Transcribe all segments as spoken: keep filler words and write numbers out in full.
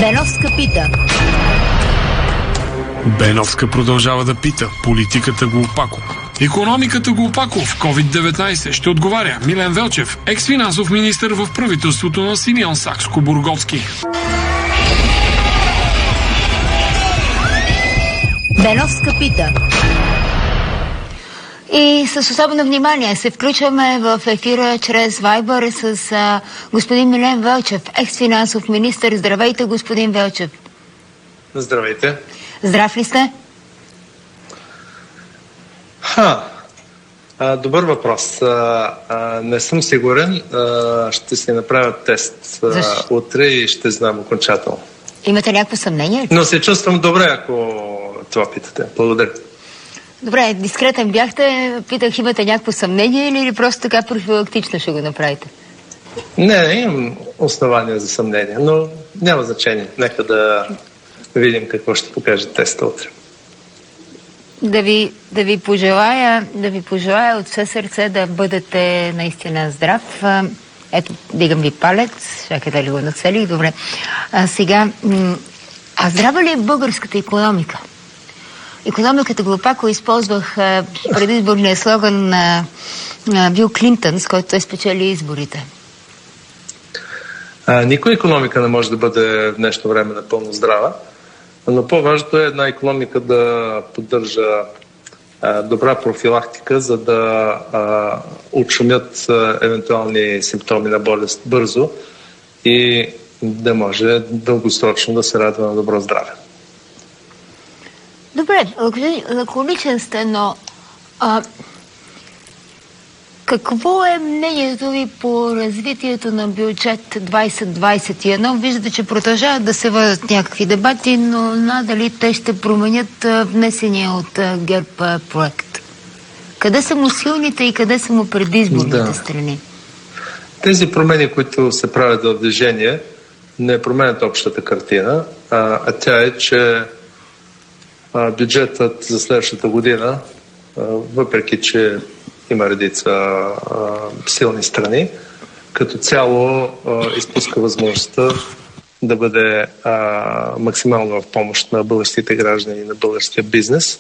Беновска пита. Беновска продължава да пита. Политиката глупако. Икономиката глупако в ковид деветнайсет ще отговаря Милен Велчев, екс-финансов министър в правителството на Симеон Сакскобургготски. Беновска пита. И с особено внимание се включваме в ефира чрез Вайбър с а, господин Милен Велчев, екс-финансов министър. Здравейте, господин Велчев. Здравейте. Здрав ли сте? Ха, а, добър въпрос. А, а, не съм сигурен. А, ще си направя тест а, утре и ще знам окончателно. Имате някакво съмнение? Но се чувствам добре, ако това питате. Благодаря. Добре, дискретен бяхте. Питах, имате някакво съмнение или просто така профилактично ще го направите? Не, не имам основания за съмнение, но няма значение. Нека да видим какво ще покаже теста утре. Да ви, да ви пожелая, да ви пожелая от все сърце да бъдете наистина здрав. Ето, дигам ви палец. Чакай, да ли го нацелих? Добре. А сега, а здрава ли е българската икономика? Икономиката глупако използвах а, предизборния слоган на, на Бил Клинтън, с който той спечели изборите. А, никой икономика не може да бъде в днешно време напълно здрава, но по-важното е една икономика да поддържа а, добра профилактика, за да а, отшумят а, евентуални симптоми на болест бързо и да може дългосрочно да се радва на добро здраве. Добре, лаконичен сте, но а, какво е мнението ви по развитието на бюджет двайсет двайсет и едно? Виждате, че продължават да се водят някакви дебати, но надали те ще променят а, внесения от а, ГЕРБ а, проект. Къде са му силните и къде са му предизборните да. страни? Тези промени, които се правят в движение, не променят общата картина, а, а тя е, че бюджетът за следващата година, въпреки че има редица а, силни страни, като цяло а, изпуска възможността да бъде а, максимално в помощ на българските граждани и на българския бизнес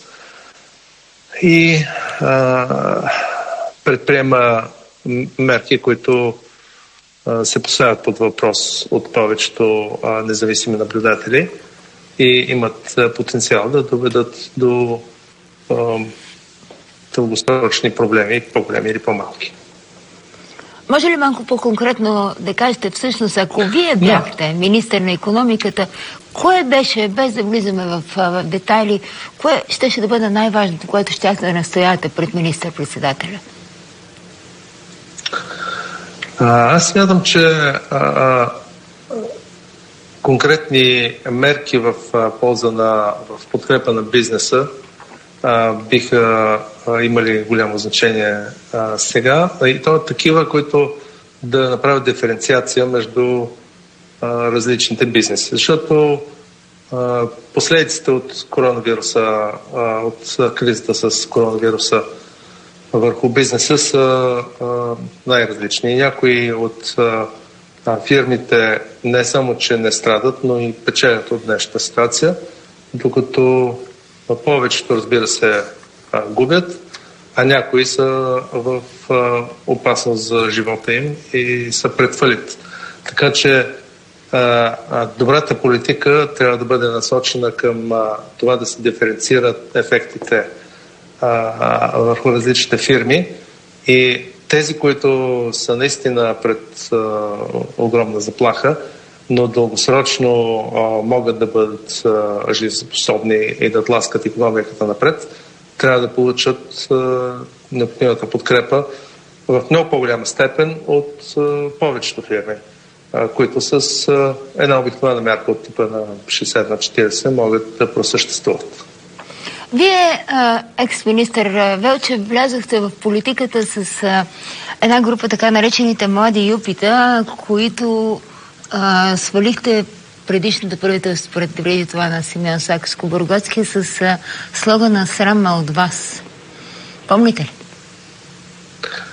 и а, предприема мерки, които а, се поставят под въпрос от повечето а, независими наблюдатели и имат потенциал да доведат до а, дългосрочни проблеми, по-големи или по-малки. Може ли малко по-конкретно да кажете всъщност, ако вие бяхте no. министър на икономиката, кое беше, без да влизаме в, в детайли, кое щеше да бъде най-важното, което щяхте да настоявате пред министър-председателя? А, аз смятам, че а, а, конкретни мерки в а, полза на, в подкрепа на бизнеса а, биха а, имали голямо значение а, сега. И то е такива, които да направят диференциация между а, различните бизнеси. Защото а, последиците от коронавируса, а, от кризата с коронавируса върху бизнеса са а, най-различни. Някои от а, а, фирмите не само, че не страдат, но и печелят от днешната ситуация, докато повечето, разбира се, а, губят, а някои са в а, опасност за живота им и са пред фалит. Така че а, а, добрата политика трябва да бъде насочена към а, това да се диференцират ефектите а, върху различните фирми и тези, които са наистина пред а, огромна заплаха, но дългосрочно а, могат да бъдат а, жизнеспособни и да тласкат икономиката напред, трябва да получат а, необходимата подкрепа в много по-голяма степен от а, повечето фирми, а, които с а, една обикновена мярка от типа на шейсет на четирийсет могат да просъществуват. Вие, екс-министър Велчев, влязохте в политиката с а, една група така наречените млади юпита, които а, свалихте предишното правителство, преди това на Симеон Сакскобургготски, с а, слогана "Срам ме от вас". Помните ли?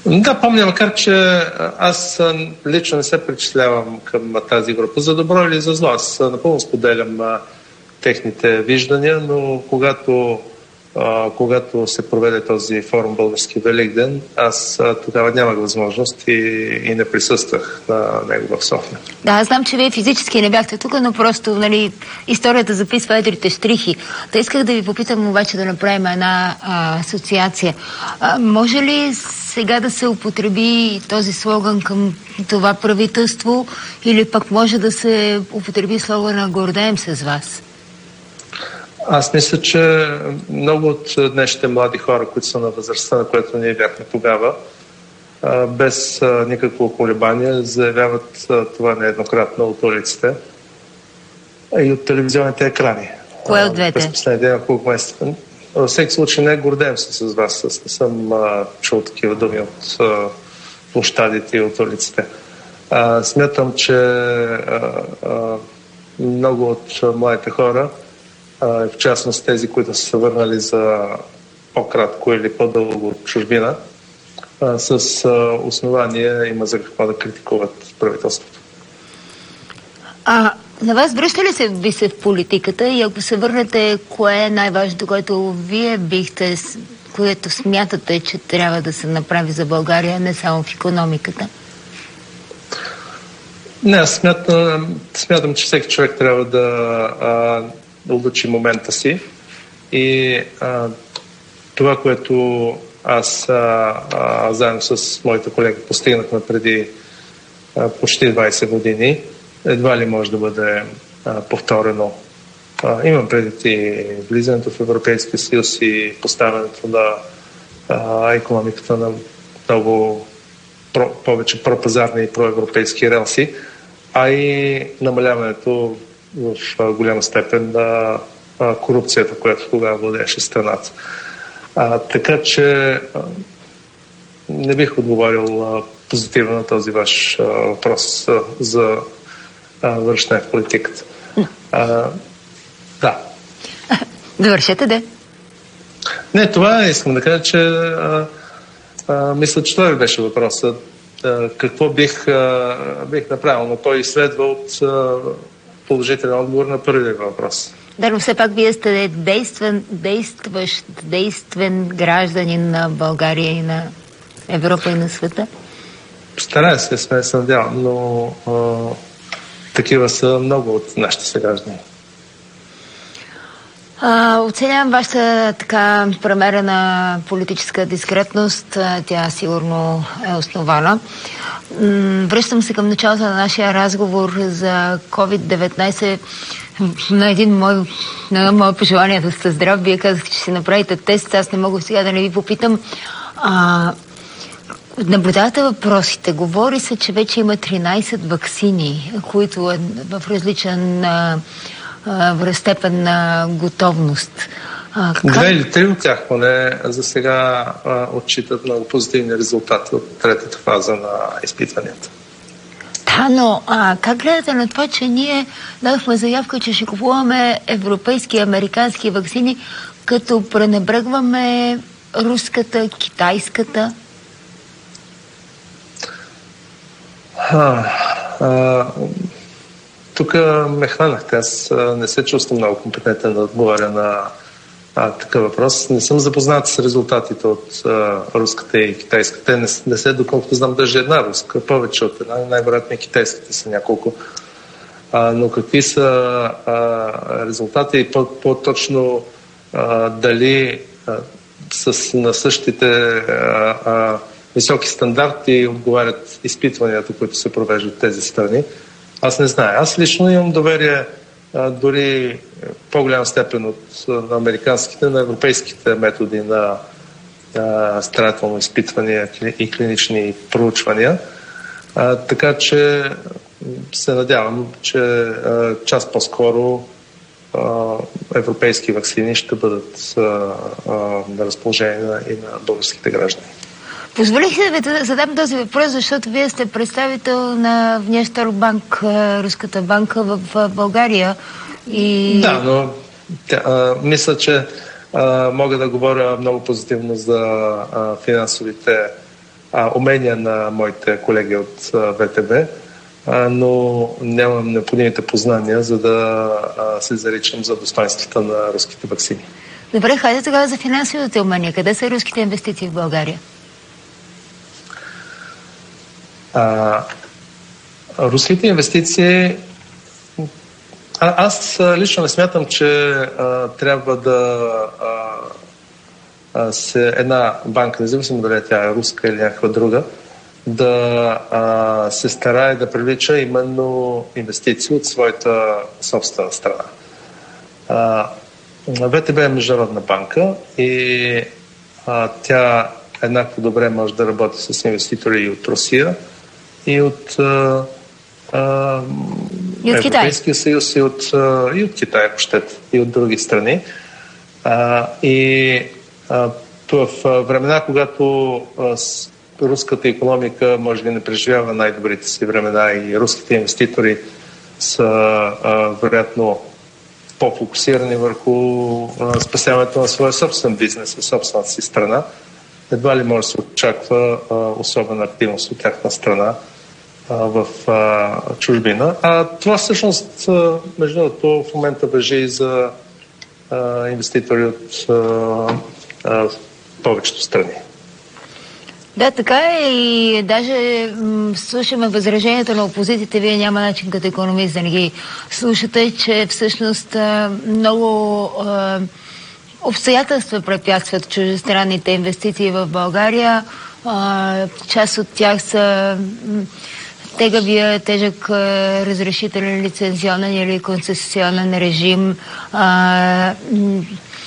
Да, помня, макар че аз лично не се причислявам към тази група. За добро или за зло, аз напълно споделям а, техните виждания, но когато, а, когато се проведе този форум Български Великден, аз а, тогава нямах възможност и, и не присъствах на него в София. Да, аз знам, че вие физически не бяхте тук, но просто, нали, историята записва едрите щрихи. Та исках да ви попитам обаче да направим една а, асоциация. А, може ли сега да се употреби този слоган към това правителство или пък може да се употреби слогана "Гордеем се с вас"? Аз мисля, че много от днешните млади хора, които са на възрастта, на която ние бяхме тогава, без никакво колебание, заявяват това нееднократно от улиците и от телевизионните екрани. Кое от двете? През последните няколко месеца. Във всеки случай не гордеем се с вас. Аз не съм а, чул такива думи от а, площадите и от улиците. А, смятам, че а, а, много от младите хора, а, в частност тези, които са се върнали за по-кратко или по-дълго от чужбина, а, с а, основание има за какво да критикуват правителството. А на вас връща ли се ви се в политиката и ако се върнете, кое е най-важното, което вие бихте, което смятате, че трябва да се направи за България, не само в икономиката? Не, аз смятам, смятам, че всеки човек трябва да, а, да улучи момента си и а, това, което аз а, а, заедно с моите колеги постигнахме преди а, почти двайсет години, едва ли може да бъде а, повторено. А, имам преди влизането в Европейския съюз и поставянето на а, икономиката на много про, повече пропазарни и проевропейски релси, а и намаляването в а, голяма степен на а, корупцията, която тогава владееше страната. А, така че а, не бих отговорил а, позитивно на този ваш а, въпрос а, за връщане в политиката. А, да. Довършете, да. Не, това искам да кажа, че а, а, мисля, че това беше въпросът. А, какво бих, а, бих направил, но той следва от а, положителен отговор на първия въпрос. Да, но все пак вие сте действен, действащ, действен гражданин на България и на Европа и на света. Старая се, сме се надявам, но а, такива са много от нашите съграждани. Оценявам вашата така премерена политическа дискретност. Тя сигурно е основана. Връщам се към началото на нашия разговор за ковид деветнайсет. На един мой, на мое пожелание да сте здрав, вие казахте, че си направите тест. Аз не мога сега да не ви попитам. А, наблюдавате въпросите. Говори се, че вече има тринайсет ваксини, които е в различен а, в степен на готовност. А, как... Две или три от тях поне за сега а, отчитат много позитивни резултати от третата фаза на изпитванията. Да, но а, как гледате на това, че ние дадохме заявка, че ще купуваме европейски и американски ваксини, като пренебрегваме руската, китайската? А, а, тук ме хванахте. Аз не се чувствам много компетентен да отговоря на а, такъв въпрос. Не съм запознат с резултатите от а, руската и китайската. Те не, не се, доколкото знам, даже една руска. Повече от една. Най-вероятно и китайските са няколко. А, но какви са а, резултати и по- по-точно а, дали а, с, на същите а, а, високи стандарти отговарят изпитванията, които се провеждат в тези страни. Аз не знае. Аз лично имам доверие а, дори по-голяма степен от на американските, на европейските методи на а, старателно изпитвания и клинични проучвания. А, така че се надявам, че а, час по-скоро а, европейски ваксини ще бъдат а, а, на разположение на, и на българските граждани. Позволих се да задам този въпрос, защото вие сте представител на Внешторгбанк, руската банка в България. И... Да, но тя, а, мисля, че а, мога да говоря много позитивно за а, финансовите а, умения на моите колеги от а, ВТБ, а, но нямам необходимите познания, за да а, се заричам за достоинствата на руските ваксини. Добре, хайде тогава за финансовите умения. Къде са руските инвестиции в България? А, руските инвестиции... А, аз лично не смятам, че а, трябва да а, а, се, една банка, независимо дали тя е руска или някаква друга, да а, се старае да привлича именно инвестиции от своята собствена страна. А, ВТБ е международна банка и а, тя еднакво добре може да работи с инвеститори и от Русия, и от, а, а, и от Европейския съюз, и от, а, и от Китай, ако щете, и от други страни. А, и а, в времена, когато а, с, руската икономика може би не преживява най-добрите си времена и руските инвеститори са а, вероятно по-фокусирани върху а, спасяването на своя собствен бизнес, в собствената си страна, едва ли може да се очаква а, особена активност от тяхна страна а, в а, чужбина. А това всъщност, а, между другото, в момента важи и за а, инвеститори от а, а, повечето страни. Да, така е и даже м- слушаме възражението на опозицията. Вие няма начин като икономист да не ги слушате, че всъщност а, много а, обстоятелства препятстват чуждестранните инвестиции в България. А, част от тях са м- тегавия, тежък а, разрешителен, лицензионен или концесионен режим, а, м-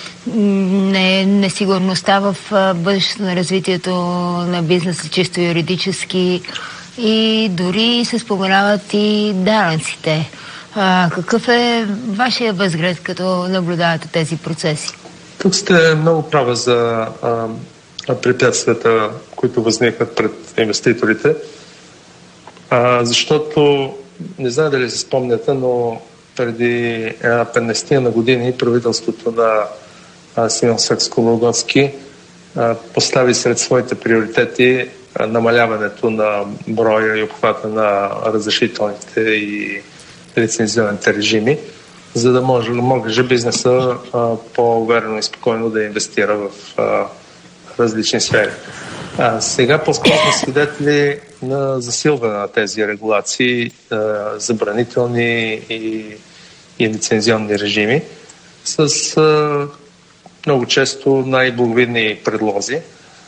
Не, несигурността в бъдещето на развитието на бизнеса, чисто юридически, и дори се споменават и данъците. А, какъв е вашия възглед, като наблюдавате тези процеси? Тук сте много права за а, препятствията, които възникват пред инвеститорите, а, защото не знам дали се спомняте, но преди петнайсет на години правителството на Симеон Сакскобургготски постави сред своите приоритети намаляването на броя и обхвата на разрешителните и лицензионните режими, за да може, може бизнеса по-уверено и спокойно да инвестира в различни сфери. А, сега по-скоро сме свидетели на засилване на тези регулации, забранителни и, и лицензионни режими с много често най-благовидни предлози.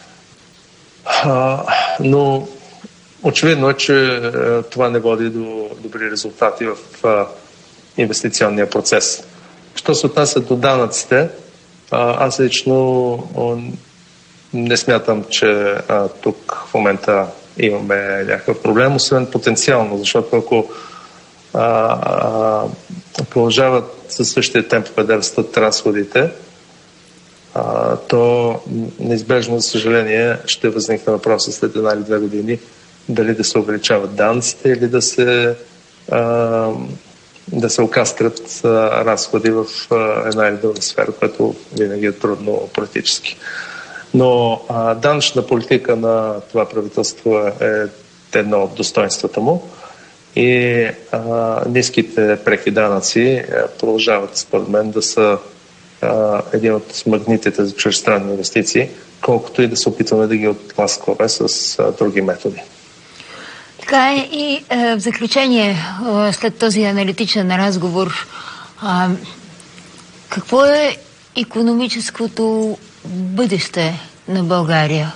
А, но очевидно е, че това не води до добри резултати в а, инвестиционния процес. Що се отнася до данъците, а, аз лично не смятам, че а, тук в момента имаме някакъв проблем, освен потенциално, защото ако а, а, продължават със същия темп да растат разходите, а, то неизбежно, за съжаление, ще възникне въпроса след една или две години дали да се увеличават данъците или да се, а, да се окастрят а, разходи в а, една или друга сфера, което винаги е трудно политически. Но а, данъчна политика на това правителство е едно от достоинствата му и а, ниските преки данъци продължават, според мен, да са а, един от магнитите за чуждестранни инвестиции, колкото и да се опитваме да ги оттласкваме с а, други методи. Така е и е, в заключение, е, след този аналитичен разговор, е, какво е икономическото бъдеще на България?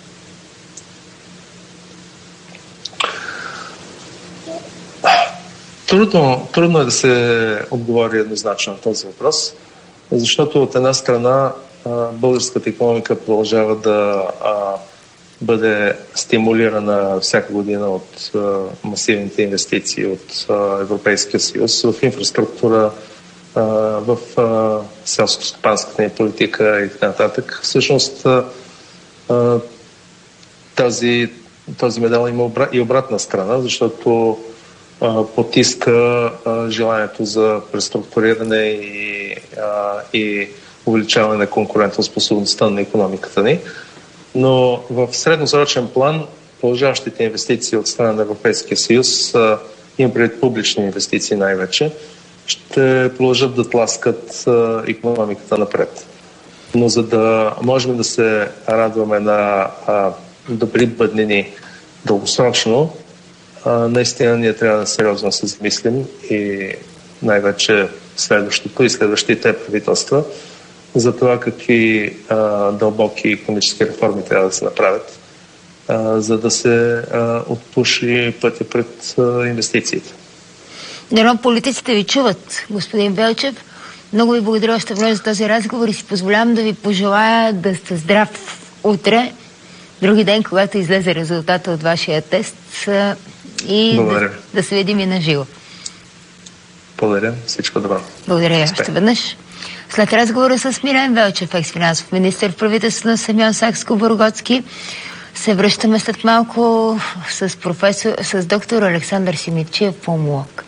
Трудно, трудно е да се отговори еднозначно на този въпрос, защото от една страна българската икономика продължава да а, бъде стимулирана всяка година от а, масивните инвестиции от а, Европейския съюз в инфраструктура, а, в селско-стопанската ни политика и така нататък. Всъщност а, а, тази, този медал има обра... и обратна страна, защото а, потиска а, желанието за преструктуриране и, а, и увеличаване на конкурентоспособността на икономиката ни. Но в средносрочен план продължаващите инвестиции от страна на Европейския съюз, има пред публични инвестиции най-вече, ще продължат да тласкат икономиката напред. Но за да можем да се радваме на а, добри бъднини дългосрочно, а, наистина ние трябва да сериозно се замислим и най-вече следващото и следващите правителства за това какви а, дълбоки икономически реформи трябва да се направят, а, за да се а, отпуши пътя пред а, инвестициите. Дано политиците ви чуват, господин Велчев. Много ви благодаря още веднъж за този разговор и си позволявам да ви пожелая да сте здрав утре, други ден, когато излезе резултата от вашия тест и да, да се видим и на живо. Благодаря. Всичко добро. Благодаря още веднъж. След разговора с Милен Велчев, екс-финансов министър в правителството на Симеон Сакскобургготски, се връщаме след малко с, професор, с доктор Александър Симидчиев по МУОК.